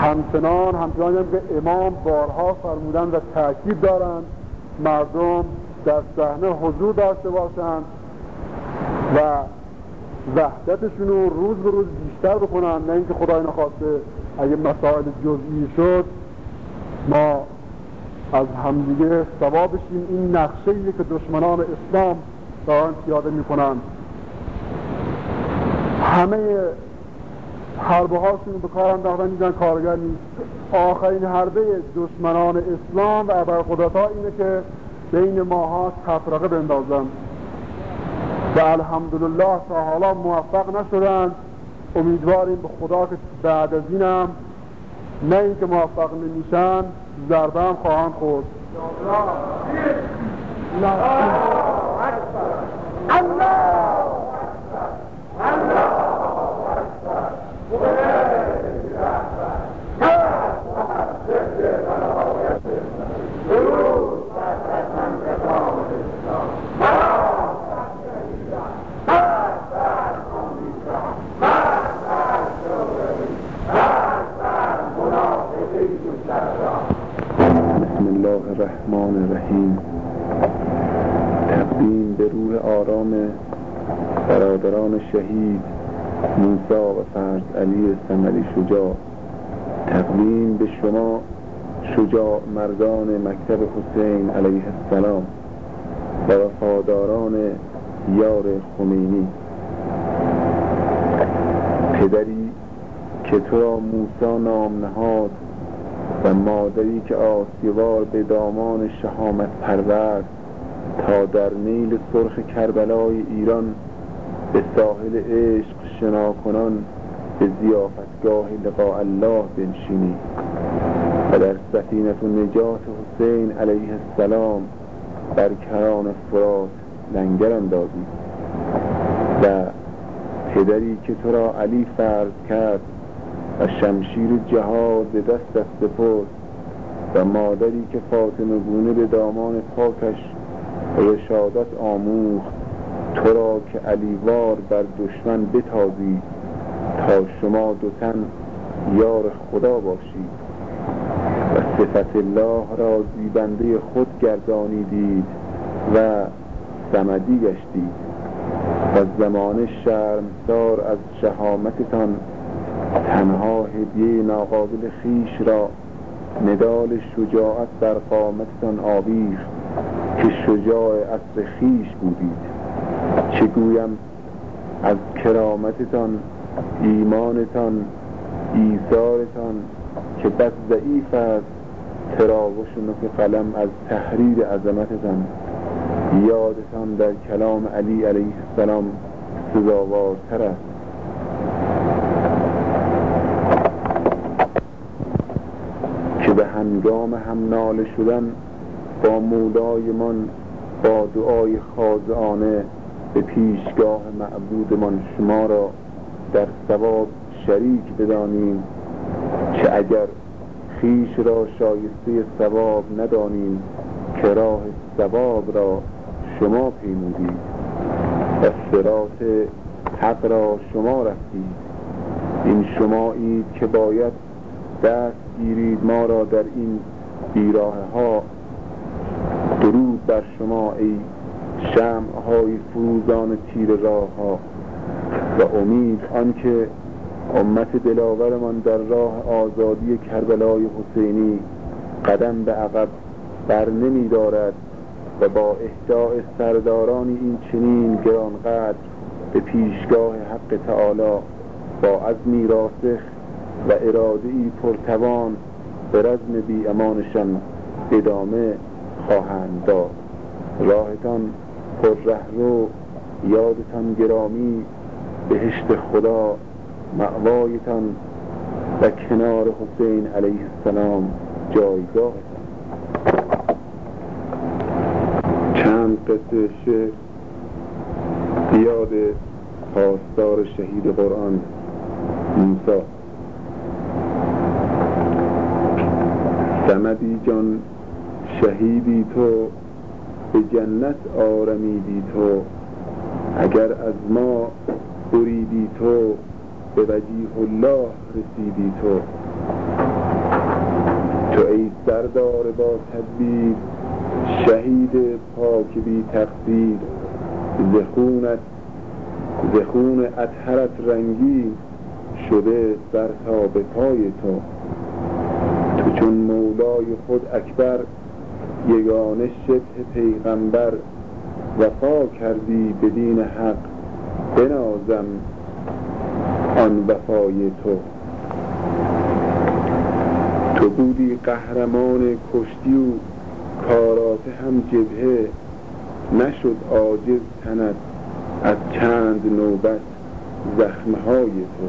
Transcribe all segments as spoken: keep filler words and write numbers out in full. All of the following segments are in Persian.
همچنان همچنان هم که امام بارها فرمودن و تأکید دارند مردم در صحنه حضور داشته باشند و وحدتشون رو روز به روز بیشتر بکنن، نه اینکه خدای نخواسته اگه مسائل جزئی شد ما از همدیگه سوا بشیم. این نقشه‌ایه که دشمنان اسلام دارن پیاده میکنن. همه حربه هاشون به کار انداختن دیدن کارگر نیست. آخرین حربه دشمنان اسلام و ابرقدرت‌ها اینه که بین ماها تفرقه بندازن و الحمدلله تا حالا موفق نشدن. امیدواریم به خدا که بعد از اینم نه اینکه موفق نمیشن ضربه هم خواهند خورد. الرحمن الرحیم. تقدیم به روح آرام برادران شهید موسی و فرز علی ثمری شجاع. تقدیم به شما شجاع مردان مکتب حسین علیه السلام و وفاداران یار خمینی. پدری که تو را موسی نام نهاد و مادری که آسیوار به دامان شهامت پرورد تا در نیل سرخ کربلای ایران به ساحل عشق شناکنان به ضیافتگاه لقاء الله بنشینی و در سفینه نجات حسین علیه السلام بر کران فرات لنگر اندازی. و پدری که تو را علی فرض کرد و شمشیر جهاد به دست سپرد و مادری که فاطمه گونه به دامان پاکش رشادت آموخت تو را که علیوار بر دشمن بتازید تا شما دو تن یار خدا باشید و صفت الله را زیبنده خود گردانیدید و صمدی گشتید و زمان شرمسار از شهامتتان تنها هدیه ناقابل خیش را نضال شجاعت در قامتتان آویخت که شجاع اصل خیش بودید. چه گویم از کرامتتان، ایمانتان، ایثارتان که بس ضعیف است تراوش نوک قلم از تحریر عظمتتان. یادتان در کلام علی علیه السلام سزاوارتر است. که به هنگام هم ناله شدن با مولایمان با دعای خاضعانه به پیشگاه معبودمان شما را در ثواب شریک بدانیم که اگر خیش را شایسته ثواب ندانیم که راه ثواب را شما پیمودید و صراط حق را شما رفتید. این شمایید که باید دست گیرید ما را در این بیراه ها. درود بر شما ای شمع های فروزان تیر راه ها و امید آنکه امت دلاورمان در راه آزادی کربلای حسینی قدم به عقب بر نمی دارد و با اهداء سردارانی این چنین گرانقدر به پیشگاه حق تعالی با عزمی راسخ و اراده‌ای پرتوان به رزم بی امانشان ادامه خواهند داد. راهتان پر رهرو، یادتان گرامی، بهشت خدا مأوایتان و کنار حسین علیه السلام جایگاهتان. چند قصه شعر یاد پاسدار شهید قرآن موسی. صمدی جان شهیدی تو به جنت آرمیدی تو، اگر از ما بریدی تو به وجیه الله رسیدی تو. تو ای سردار با تدبیر، شهید پاک بی تقصیر، ز خونت ز خون اطهرت رنگی شده سر تا به پای تو. تو چون مولای خود اکبر، یگانه شبه پیغمبر، وفا کردی به دین حق، بنازم آن وفای تو. تو بودی قهرمان کشتی و کارات هم جبهه، نشد عاجز تنت از چند نوبت زخمهای تو.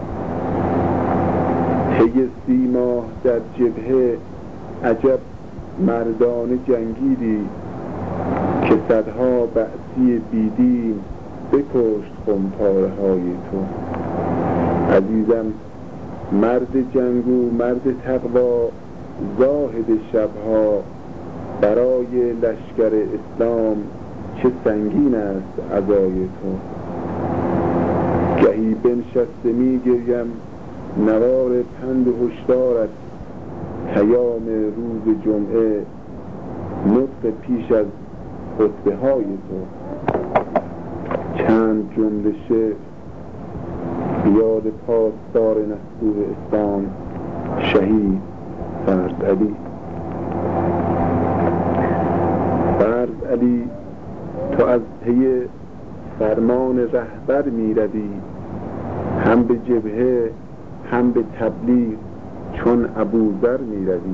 طی سی ماه در جبهه عجب مردانه جنگیدی، که صدها بعثی بیدین بکشت خمپاره های تو. عزیزم مرد جنگو مرد تقوا، زاهد شبها، برای لشکر اسلام چه سنگین است عزای تو. گهی بنشسته می گریم نوار پند و هشدارت، پیام روز جمعه نطق پیش از خطبه های تو. چند جمله شعر یاد پاسدار نستوه اسلام شهید فرز علی. فرز علی تو از پی فرمان رهبر می روی، هم به جبهه هم به تبلیغ چون ابوذر می روی.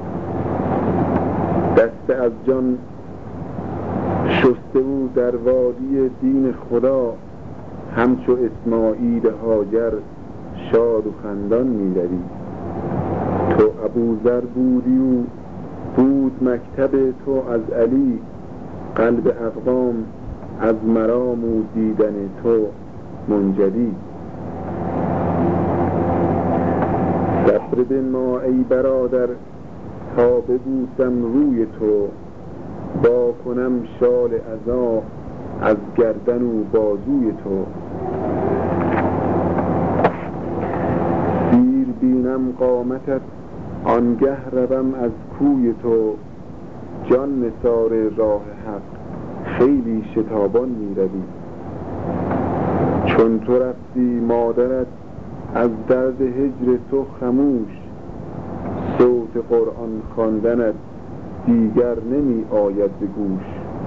دست از جان شسته او در وادی دین خدا، همچو اسماعیل هاجر شاد و خندان می روی. تو ابوذر بودی و بود مکتب تو از علی، قلب اقوام از مرام و دیدن تو منجلی. صبر بنما ای برادر تا ببوسم روی تو، با کنم شال عزا از گردن و بازوی تو. سیر بینم قامتت آنگه روم از کوی تو، جان نثار راه حق خیلی شتابان می روی. چون تو رفتی مادرت از درد هجر تو خموش، صوت قرآن خواندنت دیگر نمی آید به گوش.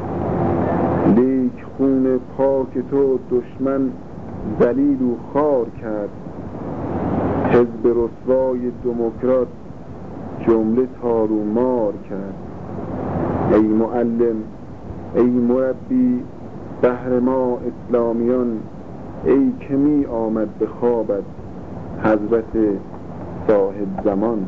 لیک خون پاک تو دشمن ذلیل و خوار کرد، حزب رسوای دموکرات جمله تار و مار کرد. ای معلم ای مربی بهر ما اسلامیان، ای که می آمد به خوابت حضرت صاحب زمان.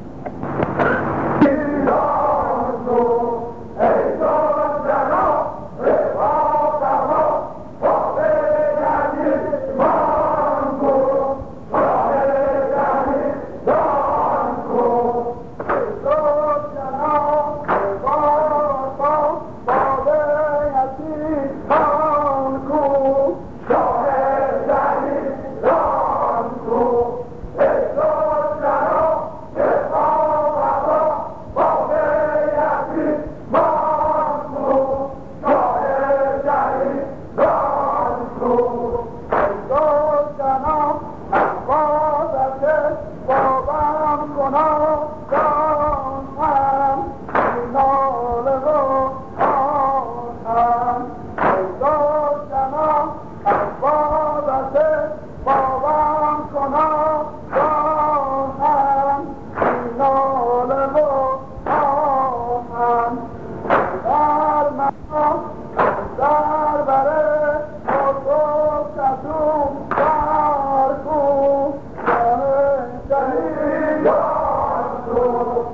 Oh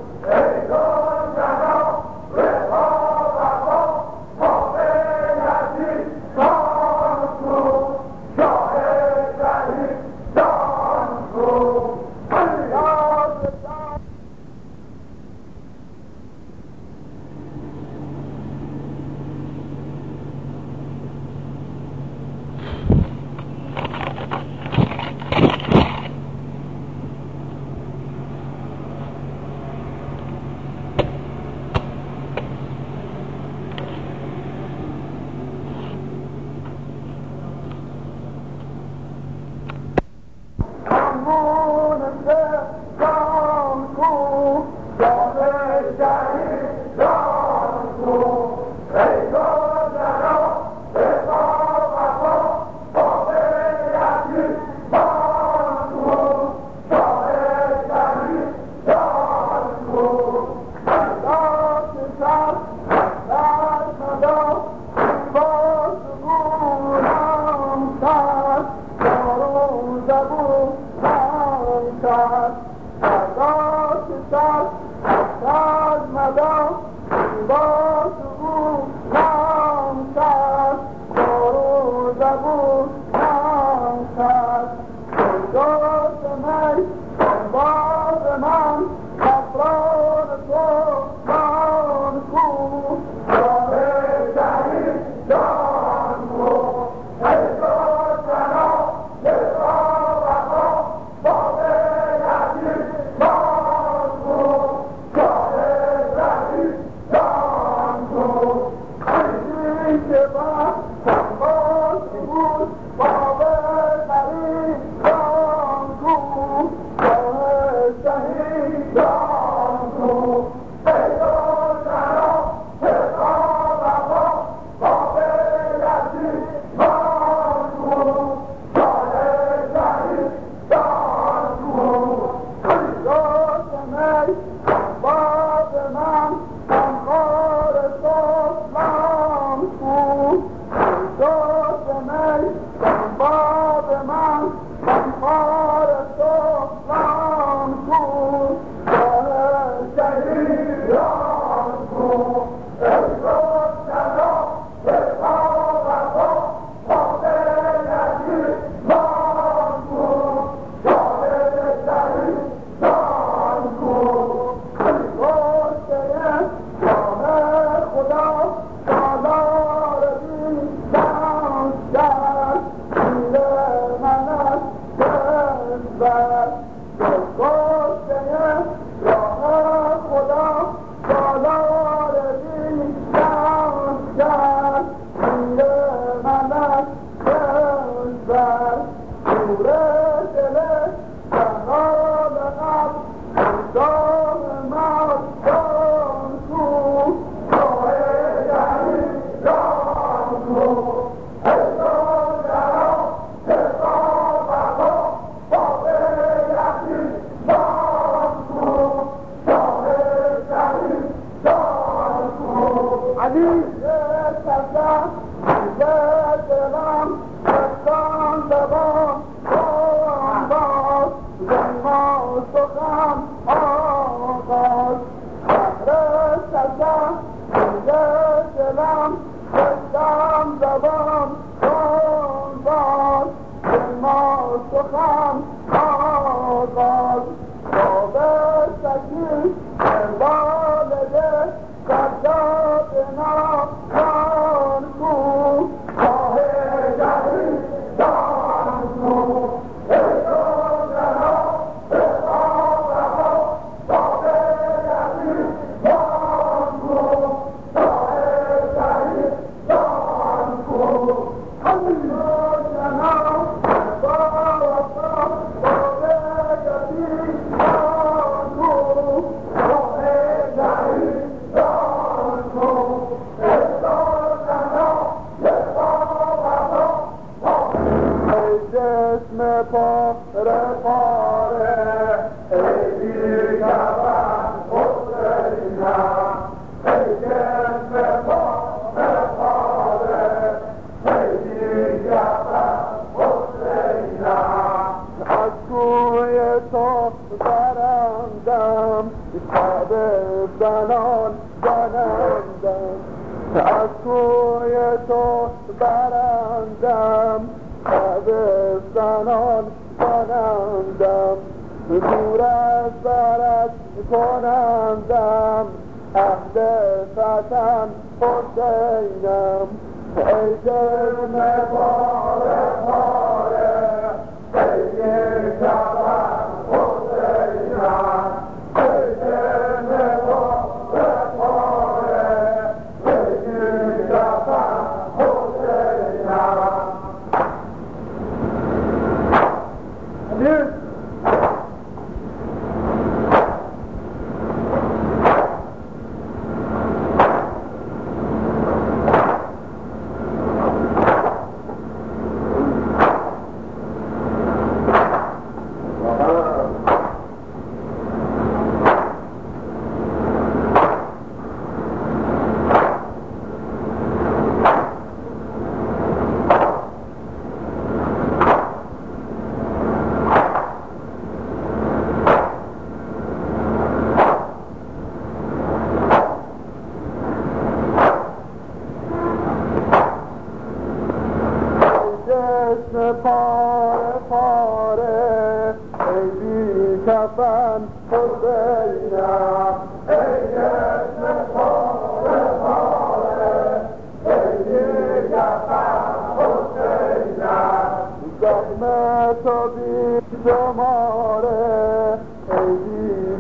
سر از مدام با سبود نام کرد دارو زبود نام کرد سجاد می باز من افراد تو من کو راه شهید جان کو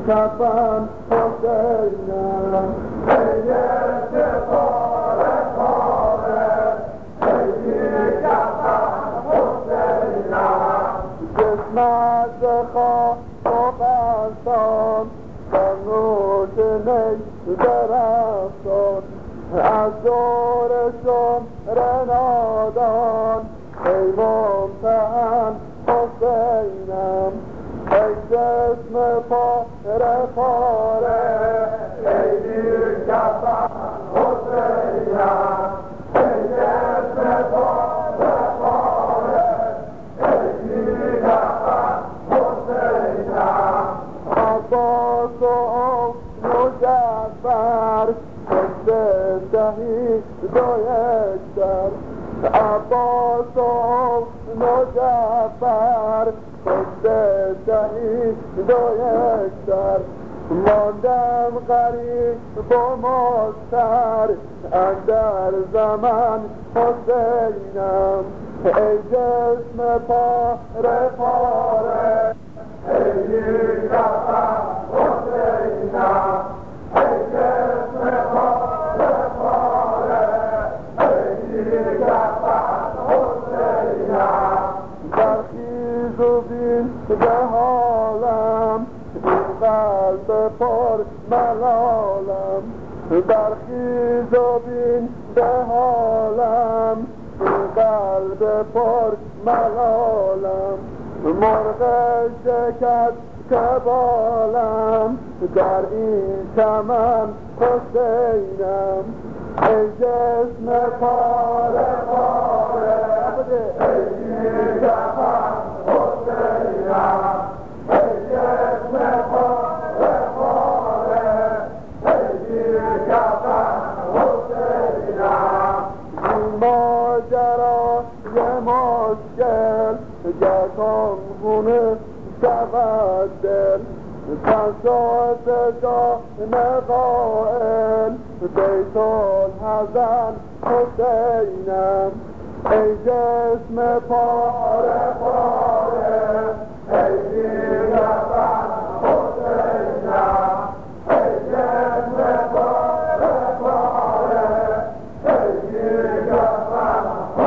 کفن حسینم ای پاره پاره ای کفن حسینم جسمت خواه و بستان در نوش نی درفتان از دورشون رنادان ای ممتحن حسینم ای جسم پاره پاره ای دیر کفن حسینم ای جسم پاره پاره ای دیر کفن حسینم عباس و مجعفر پشت شهید و یکسر عباس و مجعفر پشت شهید و یکسر ماندم غریب و مضطر اندر زمن حسینم ای جسم پاره پاره ای دیر کفن حسینم ای جسم پاره پاره ای دیر کفن حسینم برخیز و بین به حالم این قلب پر ملالم برخیز و بین به حالم این قلب پر ملالم مرغ شکست که بالم در این چمن حسینم ای جسم پاره پاره ای دیر کفن حسینم ای جسم پاره پاره ای دیر کفن حسینم این ماجرای مشکل جکان خونه شود دل تشاد جان قائل بیت الحزن حسینم ای جسم پاره پاره ای دیر کفن حسینم ای جسم پاره پاره ای دیر کفن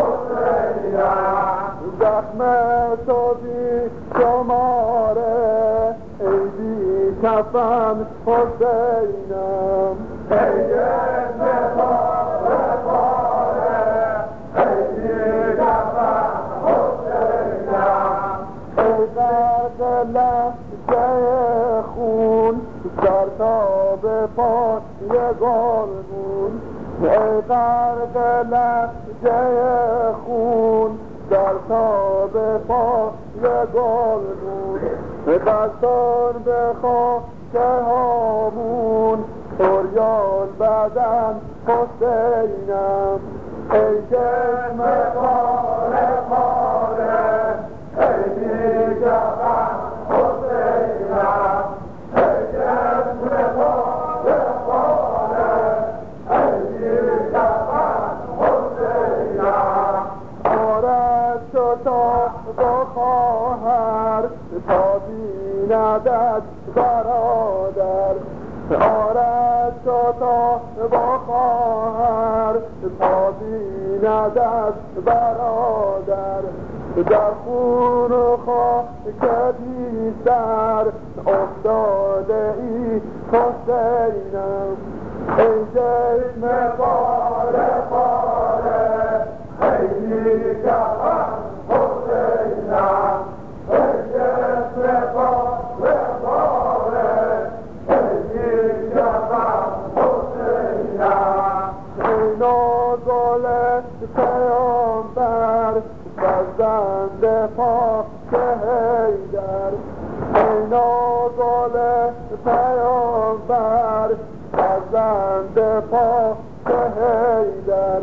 حسینم زخم تو بی شماره ای بی کفن حسینم ای جسم پاره پاره ای بی کفن حسینم ای غرق لحظه خون سر تا به پای گلگون ای غرق لحظه خون در تا به پای گلگون دستان به خاک هامون اوریان بدن حسینم ای جسم پاره پاره ای دیر کفن حسینم ای جسم پاره پاره ای دیر کفن حسینم آرد شد تا با خواهر تا بیندت برادر آرد شد تا با خواهر تا بیندت برادر در خون و خاک بیشتر افتاده ای حسینم ای جسم پاره پاره ای دیر کفن حسینم ای جسم پاره پاره ای دیر کفن حسینم ای نازل پیامبر فرزند پاک حیدر ای نازل پیامبر فرزند پاک حیدر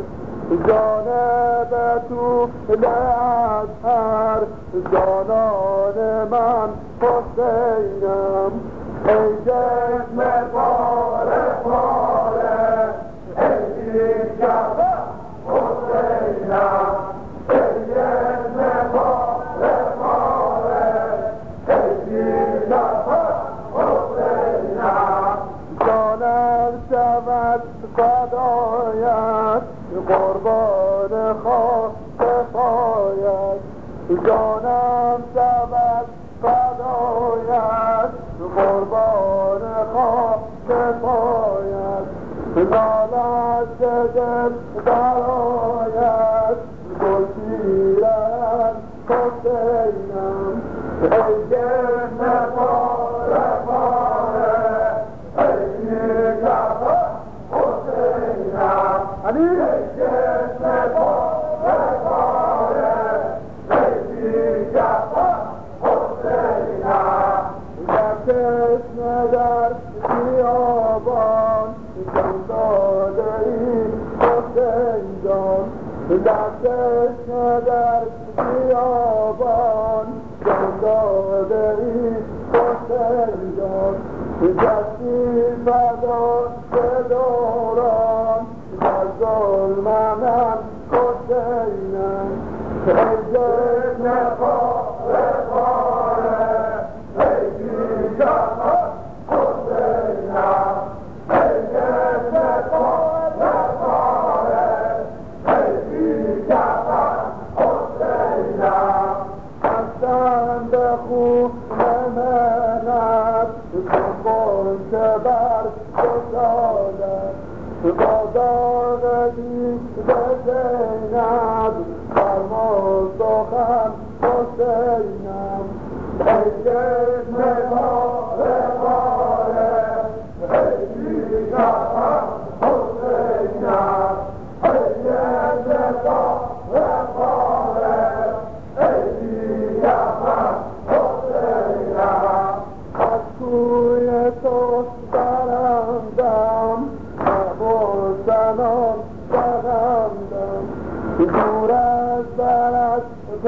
جانب طول اطهر جانان من حسینم ای جسم پاره پاره ای دیر کفن حسینم ای جسم پاره پاره ای دیر کفن حسینم قربان خاک پایت جانم شود فدایت قربان خاک پایت نالت دل برآید گل پیرهن حسینم ای جسم پاره پاره ای بی‌کفن حسینم ای جسم پاره پاره ای بی‌کفن حسینم در چشمه در بیابان جان داده ای حسین جان در چشمه در بیابان جان داده ای حسین جان جستی فدا به دوران در ظلم من حسینم ای جسم پاره پاره ای بی‌کفن حسینم ای جسم پاره پاره ای بی‌کفن حسینم هستند خون منت کن که بر گشادت با داغ دید زینب فرما سخن حسینم ای جسم پاره پاره ای بی‌کفن حسینم ای جسم پاره پاره ای بی‌کفن حسینم از کوی تو برندم نبردنان برندم دور از برش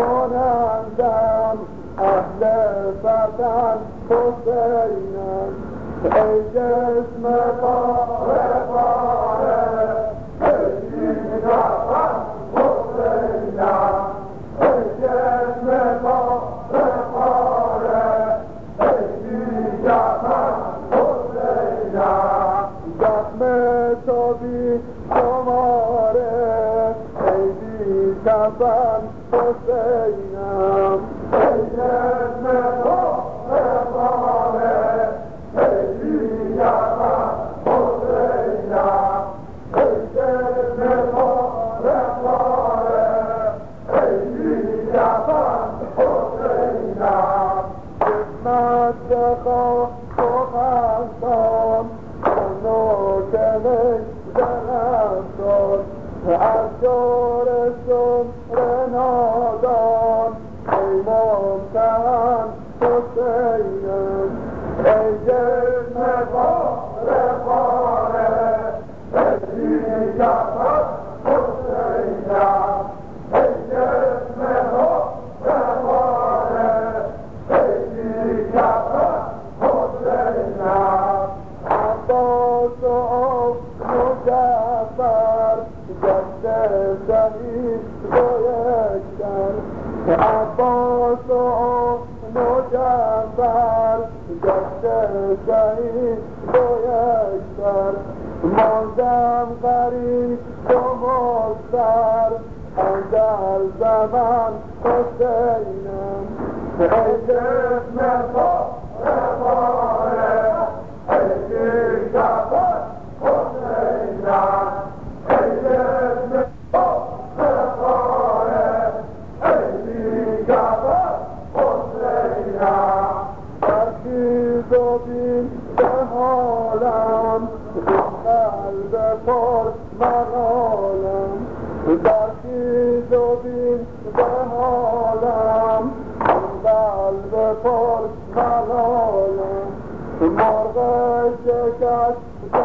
کنندم اهل وطن حسینم ای جسم پاره پاره ای بی‌کفن حسینم ای جسم پاره پاره ای بی‌کفن حسینم زخم تو بی شماره ای بی‌کفن حسینم ای جسم پاره پاره ای بی‌کفن حسینم ای جسم پاره پاره ای بی‌کفن حسینم خدمت بخواه سخنسان نوکه زنستان از دور سمر نادان ای ممتحن حسینم ای جسم پاره پاره ای بی‌کفن حسینم ای جسم پاره پاره ای بی‌کفن حسینم عباس و مجعفر جد شهید گویشتن عباس و مجعفر جد شهید گویشتن ماندم غریب و مضطر اندر زمان حسینم ای جسم پاره پاره ای بی‌کفن حسینم ای جسم پاره پاره ای بی‌کفن حسینم ترکیز و بین به حالم قلب پر مقالم ترکیز و بین به حالم قلب پر مقالم مرغ شکست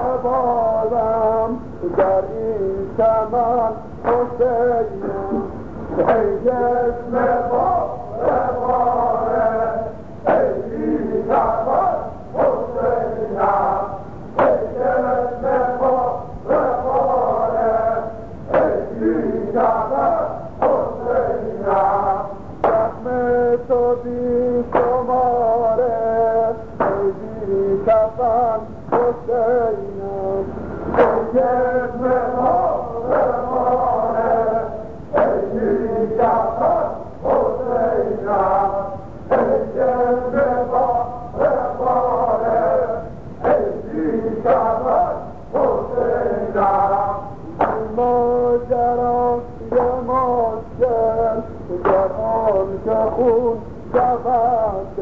زبالم در این چمن حسینم ای جسم پاره پاره ای بی‌کفن حسینم ای جسم پاره پاره ای بی‌کفن حسینم زخم تو بی شماره ای بی‌کفن حسینم ای جسم پاره پاره که خون شود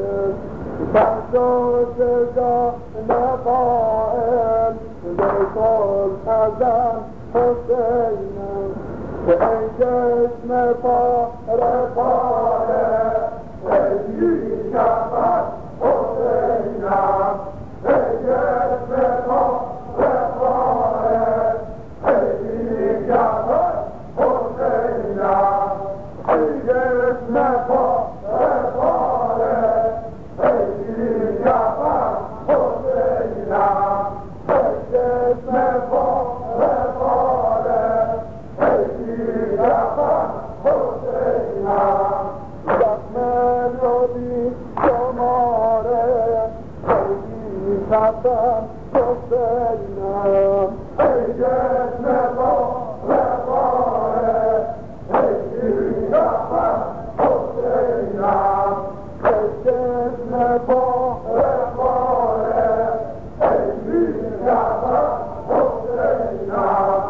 برداشت جان قائل لیکن ازن حسینم ای جسم پاره پاره ای بیشتر حسینم ای جسم پاره پاره ای بیشتر حسینم ای جسم پاره پاره ای بیشتر حسینم ای جسم پاره پاره ای بیشتر حسینم زخم لبی شماره خیلی کردم حسینم ای جسم پاره پاره ای بیشتر حسینم ای جسم پاره پاره ای بیشتر حسینم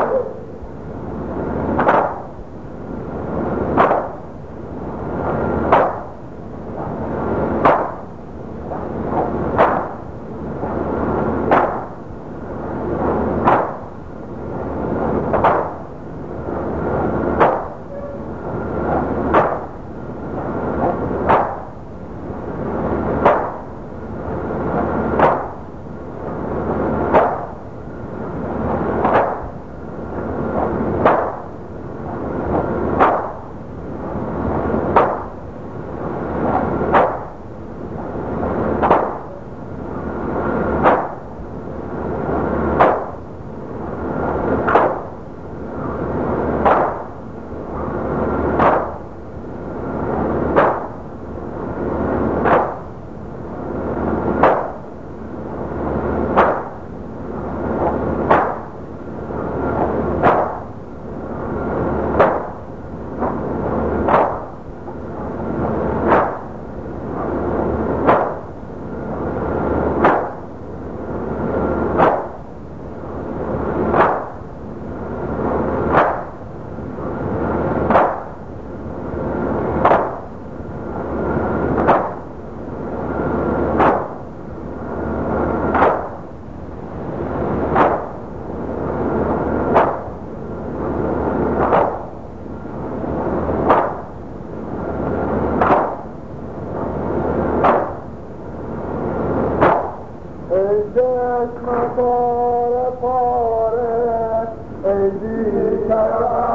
پاره پاره ای بیشتر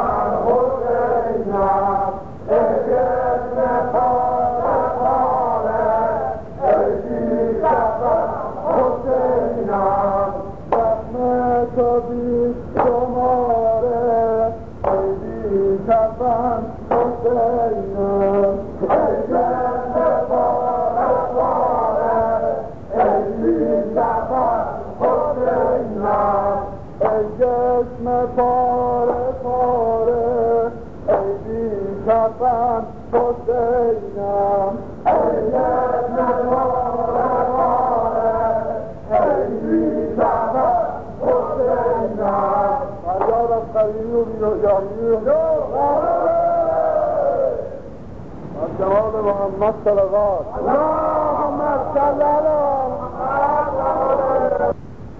حسینم ای جسم پاره پاره ای بیشتر حسینم زخم تو بی شماره ای بیشتر حسینم ای جسم پاره پاره ای بیشتر حسینم ای جسم پاره پاره ای بیشتر حسینم ای جسم پاره پاره ای بیشتر حسینم فریاد از قریبی و بیرجایی از جمال محمد صلوات اللهم صل علی محمد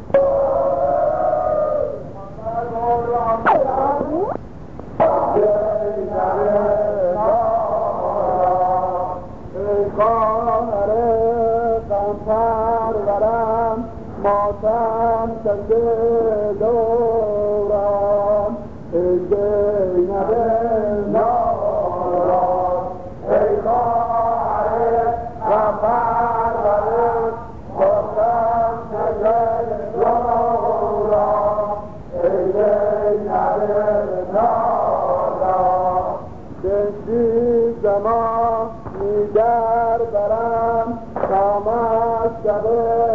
ماتم کرده دورم ای زینب نارم ای خواهر غمپرورم ماتم کرده دورم ای زینب نارم بنشی زمان میگر برم تامش شبه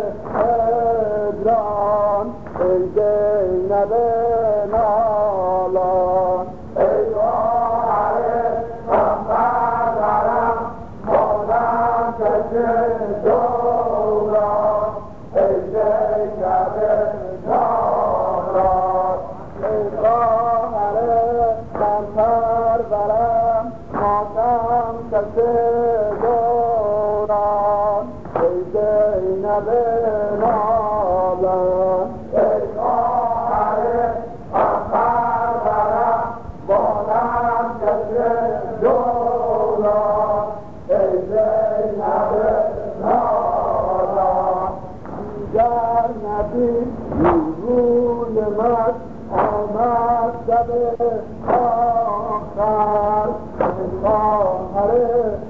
هجران ای زینب نالان ای خواهر غمپرورم ماتم کرده دورم ای زینب نالان ای خواهر غمپرورم ماتم کرده در ندید روی من آمد شب آخر آخر